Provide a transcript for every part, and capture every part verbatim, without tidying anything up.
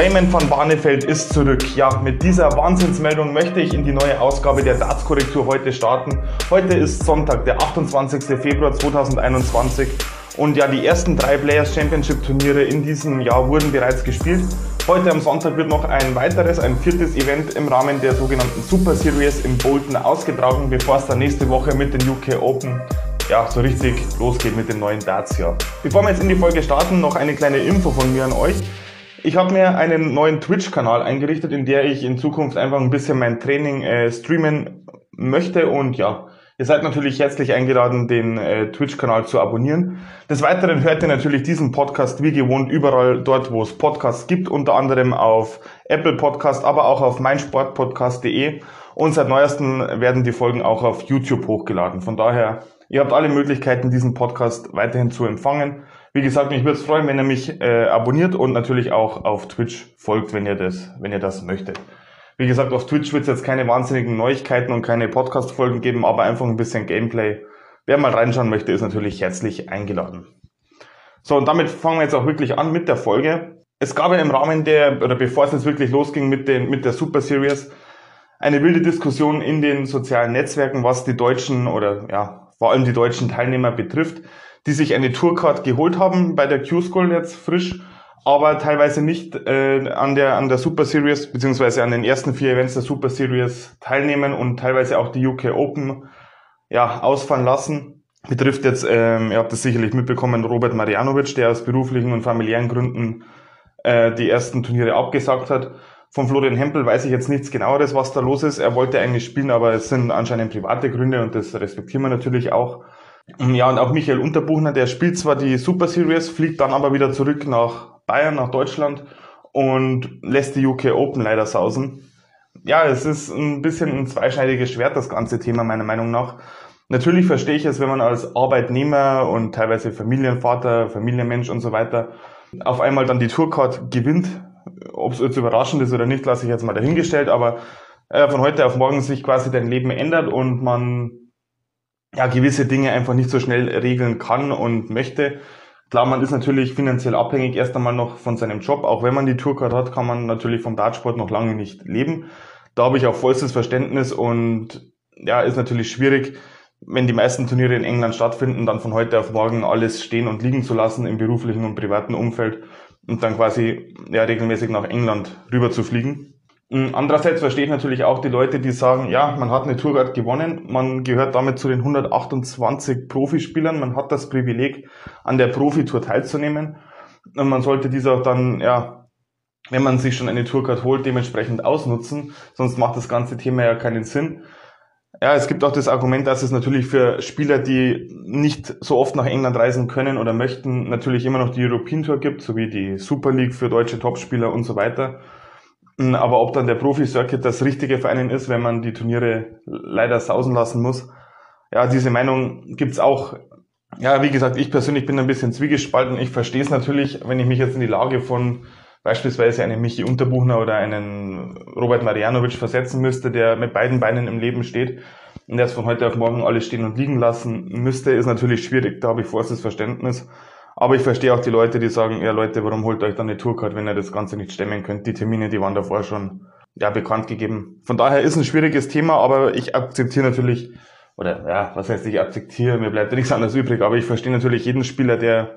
Raymond van Barneveld ist zurück. Ja, mit dieser Wahnsinnsmeldung möchte ich in die neue Ausgabe der Darts-Korrektur heute starten. Heute ist Sonntag, der achtundzwanzigster Februar zweitausendeinundzwanzig. Und ja, die ersten drei Players Championship Turniere in diesem Jahr wurden bereits gespielt. Heute am Sonntag wird noch ein weiteres, ein viertes Event im Rahmen der sogenannten Super Series in Bolton ausgetragen, bevor es dann nächste Woche mit den U K Open ja, so richtig losgeht mit dem neuen Darts-Jahr. Bevor wir jetzt in die Folge starten, noch eine kleine Info von mir an euch. Ich habe mir einen neuen Twitch-Kanal eingerichtet, in der ich in Zukunft einfach ein bisschen mein Training äh, streamen möchte und ja, ihr seid natürlich herzlich eingeladen, den äh, Twitch-Kanal zu abonnieren. Des Weiteren hört ihr natürlich diesen Podcast wie gewohnt überall dort, wo es Podcasts gibt, unter anderem auf Apple Podcast, aber auch auf meinsportpodcast punkt de und seit neuestem werden die Folgen auch auf YouTube hochgeladen. Von daher, ihr habt alle Möglichkeiten, diesen Podcast weiterhin zu empfangen. Wie gesagt, mich würde es freuen, wenn ihr mich äh, abonniert und natürlich auch auf Twitch folgt, wenn ihr das, wenn ihr das möchtet. Wie gesagt, auf Twitch wird es jetzt keine wahnsinnigen Neuigkeiten und keine Podcast-Folgen geben, aber einfach ein bisschen Gameplay. Wer mal reinschauen möchte, ist natürlich herzlich eingeladen. So, und damit fangen wir jetzt auch wirklich an mit der Folge. Es gab ja im Rahmen der, oder bevor es jetzt wirklich losging mit, den, mit der Super Series, eine wilde Diskussion in den sozialen Netzwerken, was die deutschen oder ja, vor allem die deutschen Teilnehmer betrifft, die sich eine Tourcard geholt haben bei der Q-School jetzt frisch, aber teilweise nicht äh, an der an der Super Series beziehungsweise an den ersten vier Events der Super Series teilnehmen und teilweise auch die U K Open ja ausfallen lassen. Betrifft jetzt, ähm, ihr habt das sicherlich mitbekommen, Robert Marjanovic, der aus beruflichen und familiären Gründen äh, die ersten Turniere abgesagt hat. Von Florian Hempel weiß ich jetzt nichts Genaueres, was da los ist. Er wollte eigentlich spielen, aber es sind anscheinend private Gründe und das respektieren wir natürlich auch. Ja, und auch Michael Unterbuchner, der spielt zwar die Super Series, fliegt dann aber wieder zurück nach Bayern, nach Deutschland und lässt die U K Open leider sausen. Ja, es ist ein bisschen ein zweischneidiges Schwert, das ganze Thema meiner Meinung nach. Natürlich verstehe ich es, wenn man als Arbeitnehmer und teilweise Familienvater, Familienmensch und so weiter auf einmal dann die Tourcard gewinnt. Ob es jetzt überraschend ist oder nicht, lasse ich jetzt mal dahingestellt, aber äh, von heute auf morgen sich quasi dein Leben ändert und man ja gewisse Dinge einfach nicht so schnell regeln kann und möchte. Klar, man ist natürlich finanziell abhängig erst einmal noch von seinem Job. Auch wenn man die Tourcard hat, kann man natürlich vom Dartsport noch lange nicht leben. Da habe ich auch vollstes Verständnis und ja, ist natürlich schwierig, wenn die meisten Turniere in England stattfinden, dann von heute auf morgen alles stehen und liegen zu lassen im beruflichen und privaten Umfeld und dann quasi ja regelmäßig nach England rüber zu fliegen. Andererseits verstehe ich natürlich auch die Leute, die sagen, ja, man hat eine Tourcard gewonnen, man gehört damit zu den hundertachtundzwanzig Profispielern, man hat das Privileg, an der Profitour teilzunehmen und man sollte diese auch dann, ja, wenn man sich schon eine Tourcard holt, dementsprechend ausnutzen, sonst macht das ganze Thema ja keinen Sinn. Ja, es gibt auch das Argument, dass es natürlich für Spieler, die nicht so oft nach England reisen können oder möchten, natürlich immer noch die European Tour gibt, sowie die Super League für deutsche Topspieler und so weiter. Aber ob dann der Profi-Circuit das Richtige für einen ist, wenn man die Turniere leider sausen lassen muss, ja, diese Meinung gibt's auch. Ja, wie gesagt, ich persönlich bin ein bisschen zwiegespalten. Ich verstehe es natürlich, wenn ich mich jetzt in die Lage von beispielsweise einen Michi Unterbuchner oder einen Robert Marjanovic versetzen müsste, der mit beiden Beinen im Leben steht und erst von heute auf morgen alles stehen und liegen lassen müsste, ist natürlich schwierig. Da habe ich vollstes Verständnis. Aber ich verstehe auch die Leute, die sagen, ja Leute, warum holt euch dann eine Tourcard, wenn ihr das Ganze nicht stemmen könnt? Die Termine, die waren davor schon ja bekannt gegeben. Von daher ist ein schwieriges Thema, aber ich akzeptiere natürlich, oder ja, was heißt ich akzeptiere, mir bleibt ja nichts anderes übrig, aber ich verstehe natürlich jeden Spieler, der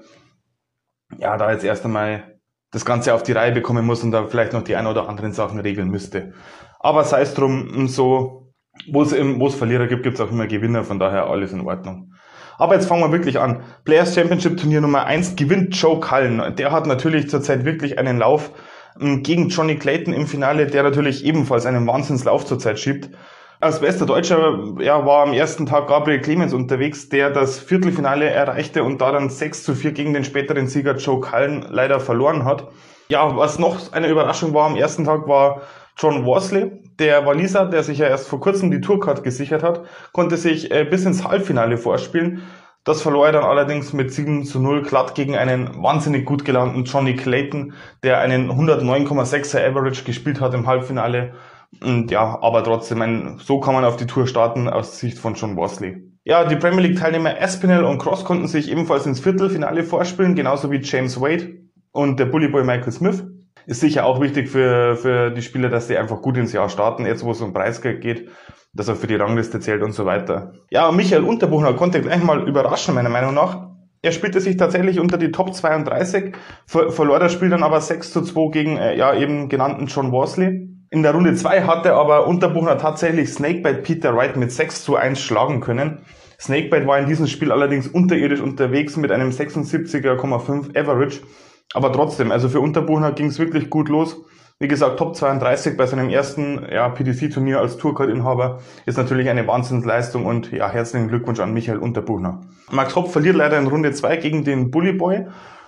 ja da jetzt erst einmal das Ganze auf die Reihe bekommen muss und da vielleicht noch die ein oder anderen Sachen regeln müsste. Aber sei es drum, so, wo es wo es Verlierer gibt, gibt es auch immer Gewinner, von daher alles in Ordnung. Aber jetzt fangen wir wirklich an. Players Championship Turnier Nummer eins gewinnt Joe Cullen. Der hat natürlich zurzeit wirklich einen Lauf gegen Johnny Clayton im Finale, der natürlich ebenfalls einen Wahnsinnslauf zurzeit schiebt. Als bester Deutscher ja, war am ersten Tag Gabriel Clemens unterwegs, der das Viertelfinale erreichte und da dann sechs zu vier gegen den späteren Sieger Joe Cullen leider verloren hat. Ja, was noch eine Überraschung war am ersten Tag, war John Worsley, der Waliser, der sich ja erst vor kurzem die Tourcard gesichert hat, konnte sich äh, bis ins Halbfinale vorspielen. Das verlor er dann allerdings mit sieben zu null glatt gegen einen wahnsinnig gut gelaunten Johnny Clayton, der einen hundertneun Komma sechser Average gespielt hat im Halbfinale. Und ja, aber trotzdem, ein, so kann man auf die Tour starten aus Sicht von John Worsley. Ja, die Premier League Teilnehmer Aspinall und Cross konnten sich ebenfalls ins Viertelfinale vorspielen, genauso wie James Wade und der Bully Boy Michael Smith. Ist sicher auch wichtig für, für die Spieler, dass sie einfach gut ins Jahr starten, jetzt wo es um Preisgeld geht, dass er für die Rangliste zählt und so weiter. Ja, Michael Unterbuchner konnte gleich mal überraschen, meiner Meinung nach. Er spielte sich tatsächlich unter die Top zweiunddreißig, ver verlor das Spiel dann aber sechs zu zwei gegen äh, ja eben genannten John Worsley. In der Runde zwei hatte aber Unterbuchner tatsächlich Snakebite Peter Wright mit sechs zu eins schlagen können. Snakebite war in diesem Spiel allerdings unterirdisch unterwegs mit einem sechsundsiebziger Komma fünf Average. Aber trotzdem, also für Unterbuchner ging es wirklich gut los. Wie gesagt, Top zweiunddreißig bei seinem ersten ja, P D C-Turnier als Tourcard-Inhaber ist natürlich eine Wahnsinnsleistung und ja, herzlichen Glückwunsch an Michael Unterbuchner. Max Hopp verliert leider in Runde zwei gegen den Bully Boy.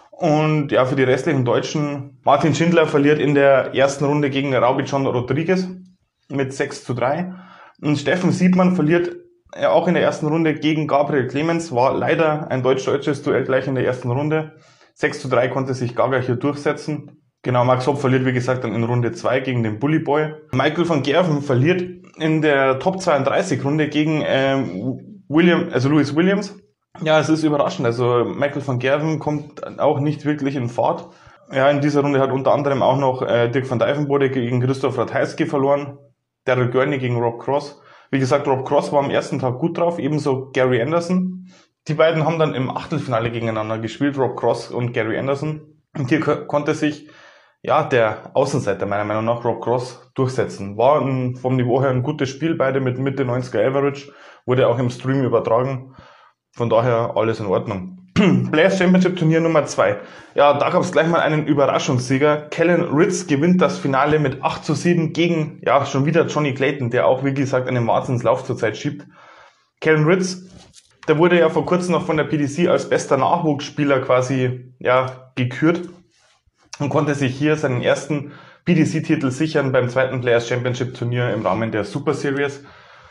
Und ja, für die restlichen Deutschen, Martin Schindler verliert in der ersten Runde gegen Raubi John Rodriguez mit sechs zu drei. Und Steffen Siebmann verliert ja, auch in der ersten Runde gegen Gabriel Clemens, war leider ein deutsch-deutsches Duell gleich in der ersten Runde. sechs zu drei konnte sich Gaga hier durchsetzen. Genau, Max Hopp verliert, wie gesagt, dann in Runde zwei gegen den Bully Boy. Michael van Gerven verliert in der Top zweiunddreißig Runde gegen ähm, William, also Louis Williams. Ja, es ist überraschend. Also Michael van Gerven kommt auch nicht wirklich in Fahrt. Ja, in dieser Runde hat unter anderem auch noch äh, Dirk van Dijvenbode gegen Christoph Ratajski verloren. Daryl Gurney gegen Rob Cross. Wie gesagt, Rob Cross war am ersten Tag gut drauf, ebenso Gary Anderson. Die beiden haben dann im Achtelfinale gegeneinander gespielt, Rob Cross und Gary Anderson. Und hier konnte sich ja der Außenseiter meiner Meinung nach, Rob Cross, durchsetzen. War ein, vom Niveau her ein gutes Spiel, beide mit Mitte neunziger Average, wurde auch im Stream übertragen. Von daher alles in Ordnung. Players Championship Turnier Nummer zwei. Ja, da gab es gleich mal einen Überraschungssieger. Kellen Ritz gewinnt das Finale mit acht zu sieben gegen, ja, schon wieder Johnny Clayton, der auch, wie gesagt, einen Wahnsinnslauf zurzeit schiebt. Kellen Ritz, der wurde ja vor kurzem noch von der P D C als bester Nachwuchsspieler quasi, ja, gekürt und konnte sich hier seinen ersten P D C-Titel sichern beim zweiten Players Championship Turnier im Rahmen der Super Series.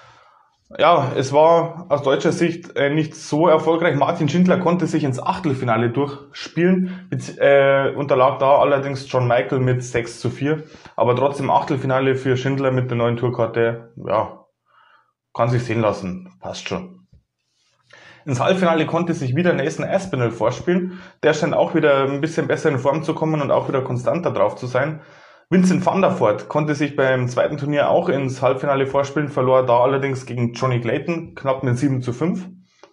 Ja, es war aus deutscher Sicht äh, nicht so erfolgreich. Martin Schindler konnte sich ins Achtelfinale durchspielen, äh, unterlag da allerdings John Michael mit sechs zu vier. Aber trotzdem Achtelfinale für Schindler mit der neuen Tourkarte, ja, kann sich sehen lassen, passt schon. Ins Halbfinale konnte sich wieder Nathan Aspinall vorspielen. Der scheint auch wieder ein bisschen besser in Form zu kommen und auch wieder konstanter drauf zu sein. Vincent van der Voort konnte sich beim zweiten Turnier auch ins Halbfinale vorspielen, verlor da allerdings gegen Johnny Clayton, knapp mit sieben zu fünf.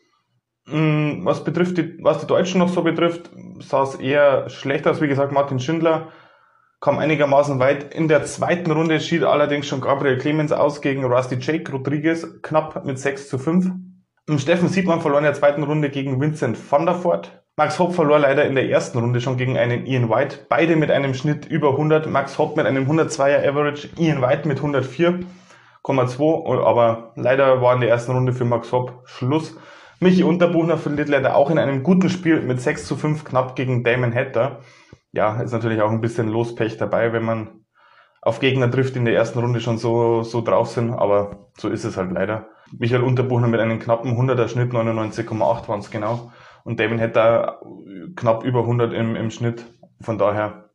Was betrifft die, was die Deutschen noch so betrifft, sah es eher schlecht aus. Wie gesagt, Martin Schindler kam einigermaßen weit. In der zweiten Runde schied allerdings schon Gabriel Clemens aus gegen Rusty Jake Rodriguez, knapp mit sechs zu fünf. Steffen Siebmann verlor in der zweiten Runde gegen Vincent van der Voort. Max Hopp verlor leider in der ersten Runde schon gegen einen Ian White. Beide mit einem Schnitt über hundert. Max Hopp mit einem hundertzweier Average, Ian White mit hundertvier Komma zwei. Aber leider war in der ersten Runde für Max Hopp Schluss. Michi Unterbuchner verliert leider auch in einem guten Spiel mit sechs zu fünf knapp gegen Damon Hatter. Ja, ist natürlich auch ein bisschen Lospech dabei, wenn man auf Gegner trifft, die in der ersten Runde schon so, so drauf sind. Aber so ist es halt leider. Michael Unterbuchner mit einem knappen hunderter Schnitt, neunundneunzig Komma acht waren es genau. Und Damon Hatter knapp über hundert im, im Schnitt. Von daher,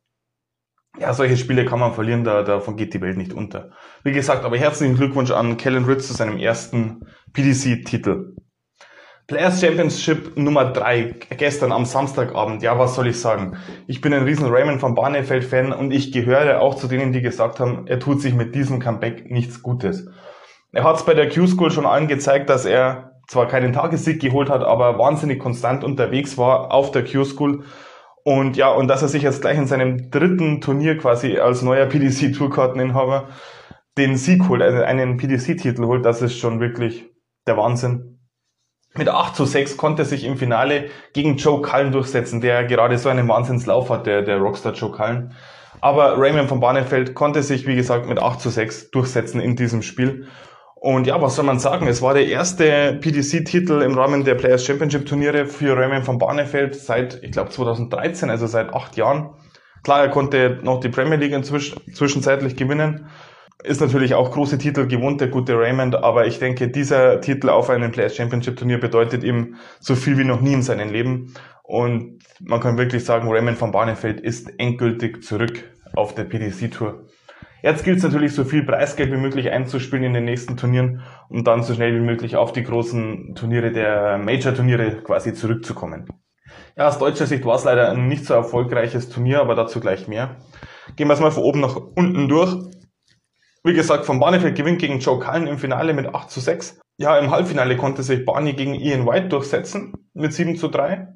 ja, solche Spiele kann man verlieren, da, davon geht die Welt nicht unter. Wie gesagt, aber herzlichen Glückwunsch an Kellen Ritz zu seinem ersten P D C-Titel. Players Championship Nummer drei, gestern am Samstagabend. Ja, was soll ich sagen? Ich bin ein riesen Raymond van Barneveld-Fan und ich gehöre auch zu denen, die gesagt haben, er tut sich mit diesem Comeback nichts Gutes. Er hat es bei der Q-School schon allen gezeigt, dass er zwar keinen Tagessieg geholt hat, aber wahnsinnig konstant unterwegs war auf der Q-School. Und ja, und dass er sich jetzt gleich in seinem dritten Turnier quasi als neuer P D C-Tourkarteninhaber den Sieg holt, also einen P D C-Titel holt, das ist schon wirklich der Wahnsinn. Mit acht zu sechs konnte er sich im Finale gegen Joe Cullen durchsetzen, der gerade so einen Wahnsinnslauf hat, der, der Rockstar Joe Cullen. Aber Raymond van Barneveld konnte sich, wie gesagt, mit acht zu sechs durchsetzen in diesem Spiel. Und ja, was soll man sagen? Es war der erste P D C-Titel im Rahmen der Players Championship Turniere für Raymond van Barneveld seit, ich glaube, zweitausenddreizehn, also seit acht Jahren. Klar, er konnte noch die Premier League inzwischen, zwischenzeitlich gewinnen. Ist natürlich auch große Titel gewohnt, der gute Raymond, aber ich denke, dieser Titel auf einem Players Championship Turnier bedeutet ihm so viel wie noch nie in seinem Leben. Und man kann wirklich sagen, Raymond van Barneveld ist endgültig zurück auf der P D C-Tour. Jetzt gilt es natürlich, so viel Preisgeld wie möglich einzuspielen in den nächsten Turnieren, um dann so schnell wie möglich auf die großen Turniere der Major-Turniere quasi zurückzukommen. Ja, aus deutscher Sicht war es leider ein nicht so erfolgreiches Turnier, aber dazu gleich mehr. Gehen wir es mal von oben nach unten durch. Wie gesagt, Van Barneveld gewinnt gegen Joe Cullen im Finale mit acht zu sechs. Ja, im Halbfinale konnte sich Barney gegen Ian White durchsetzen mit sieben zu drei.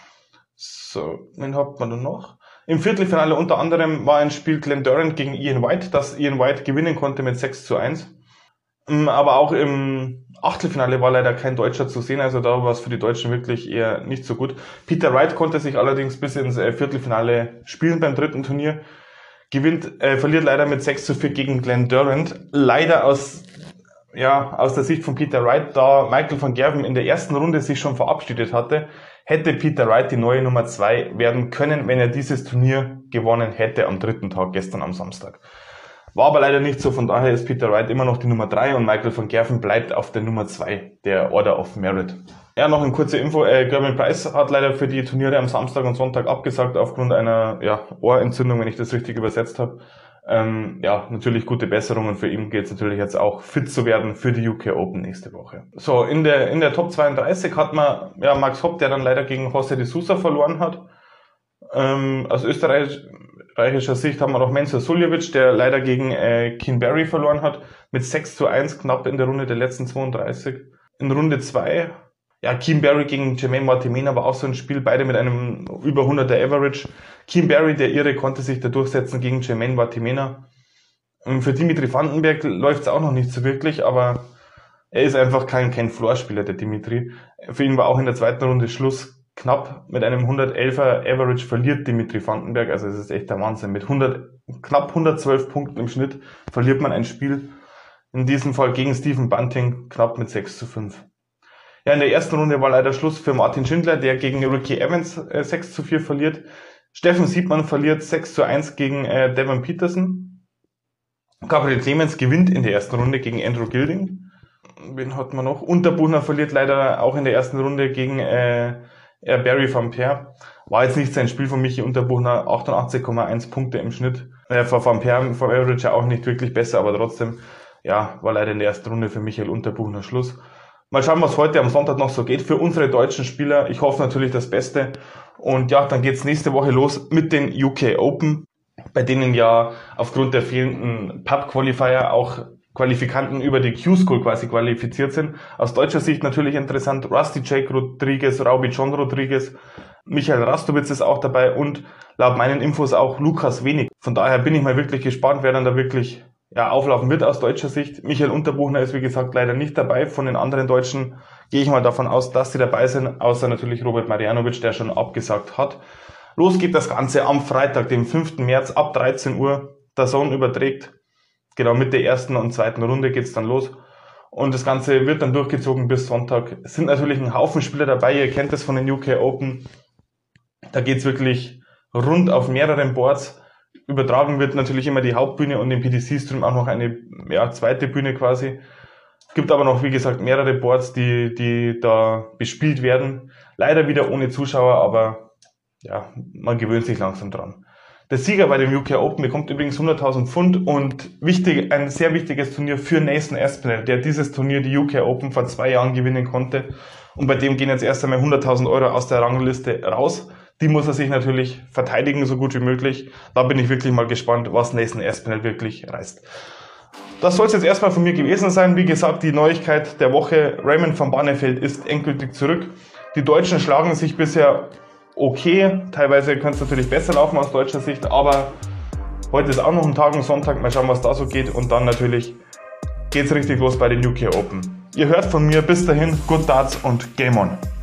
So, wen hat man da noch? Im Viertelfinale unter anderem war ein Spiel Glenn Durrant gegen Ian White, das Ian White gewinnen konnte mit sechs zu eins. Aber auch im Achtelfinale war leider kein Deutscher zu sehen, also da war es für die Deutschen wirklich eher nicht so gut. Peter Wright konnte sich allerdings bis ins Viertelfinale spielen beim dritten Turnier. Gewinnt, äh, verliert leider mit sechs zu vier gegen Glenn Durrant. Leider aus, ja, aus der Sicht von Peter Wright, da Michael van Gerwen in der ersten Runde sich schon verabschiedet hatte, hätte Peter Wright die neue Nummer zwei werden können, wenn er dieses Turnier gewonnen hätte am dritten Tag, gestern am Samstag. War aber leider nicht so, von daher ist Peter Wright immer noch die Nummer drei und Michael van Gerwen bleibt auf der Nummer zwei, der Order of Merit. Ja, noch eine kurze Info, äh, Gerben Price hat leider für die Turniere am Samstag und Sonntag abgesagt aufgrund einer ja, Ohrentzündung, wenn ich das richtig übersetzt habe. Ähm, ja, natürlich gute Besserung und für ihn geht es natürlich jetzt auch fit zu werden für die U K Open nächste Woche. So, in der in der Top zweiunddreißig hat man ja Max Hopp, der dann leider gegen José de Sousa verloren hat. Ähm, aus österreichischer Sicht haben wir noch Mensur Suljovic, der leider gegen äh, Keane Barry verloren hat, mit sechs zu eins knapp in der Runde der letzten zweiunddreißig. In Runde zwei, ja, Keane Barry gegen Jermaine Martimena war auch so ein Spiel, beide mit einem über hunderter Average. Keane Barry, der Ire, konnte sich da durchsetzen gegen Jermaine Martimena. Und für Dimitri Vandenberg läuft es auch noch nicht so wirklich, aber er ist einfach kein, kein Floor-Spieler, der Dimitri. Für ihn war auch in der zweiten Runde Schluss. Knapp mit einem hundertelfer Average verliert Dimitri Vandenberg, also es ist echt der Wahnsinn. Mit hundert, knapp hundertzwölf Punkten im Schnitt verliert man ein Spiel. In diesem Fall gegen Stephen Bunting knapp mit sechs zu fünf. Ja, in der ersten Runde war leider Schluss für Martin Schindler, der gegen Ricky Evans äh, sechs zu vier verliert. Steffen Siebmann verliert sechs zu eins gegen äh, Devon Peterson. Gabriel Clemens gewinnt in der ersten Runde gegen Andrew Gilding. Wen hat man noch? Unterbuchner verliert leider auch in der ersten Runde gegen äh, Barry van Peer. War jetzt nicht sein Spiel von Michi Unterbuchner, achtundachtzig Komma eins Punkte im Schnitt. Äh, von Van Peer, von Average auch nicht wirklich besser, aber trotzdem, ja, war leider in der ersten Runde für Michael Unterbuchner Schluss. Mal schauen, was heute am Sonntag noch so geht für unsere deutschen Spieler. Ich hoffe natürlich das Beste. Und ja, dann geht's nächste Woche los mit den U K Open, bei denen ja aufgrund der fehlenden Pub-Qualifier auch Qualifikanten über die Q-School quasi qualifiziert sind. Aus deutscher Sicht natürlich interessant, Rusty Jake Rodriguez, Raubi John Rodriguez, Michael Rastowitz ist auch dabei und laut meinen Infos auch Lukas Wenig. Von daher bin ich mal wirklich gespannt, wer dann da wirklich ja, auflaufen wird aus deutscher Sicht. Michael Unterbuchner ist wie gesagt leider nicht dabei. Von den anderen Deutschen gehe ich mal davon aus, dass sie dabei sind, außer natürlich Robert Marjanovic, der schon abgesagt hat. Los geht das Ganze am Freitag, dem fünften März ab dreizehn Uhr. D A Z N überträgt. Genau, mit der ersten und zweiten Runde geht's dann los. Und das Ganze wird dann durchgezogen bis Sonntag. Es sind natürlich ein Haufen Spieler dabei, ihr kennt das von den U K Open. Da geht's wirklich rund auf mehreren Boards. Übertragen wird natürlich immer die Hauptbühne und im P D C-Stream auch noch eine ja, zweite Bühne quasi. Es gibt aber noch, wie gesagt, mehrere Boards, die, die da bespielt werden. Leider wieder ohne Zuschauer, aber ja, man gewöhnt sich langsam dran. Der Sieger bei dem U K Open bekommt übrigens hunderttausend Pfund und wichtig, ein sehr wichtiges Turnier für Nathan Aspinall, der dieses Turnier, die U K Open, vor zwei Jahren gewinnen konnte. Und bei dem gehen jetzt erst einmal hunderttausend Euro aus der Rangliste raus. Die muss er sich natürlich verteidigen, so gut wie möglich. Da bin ich wirklich mal gespannt, was Nathan Aspinall wirklich reißt. Das soll es jetzt erstmal von mir gewesen sein. Wie gesagt, die Neuigkeit der Woche, Raymond van Barneveld ist endgültig zurück. Die Deutschen schlagen sich bisher okay, teilweise könnte es natürlich besser laufen aus deutscher Sicht, aber heute ist auch noch ein Tag und Sonntag, mal schauen, was da so geht und dann natürlich geht's richtig los bei den U K Open. Ihr hört von mir, bis dahin, Good Darts und Game On!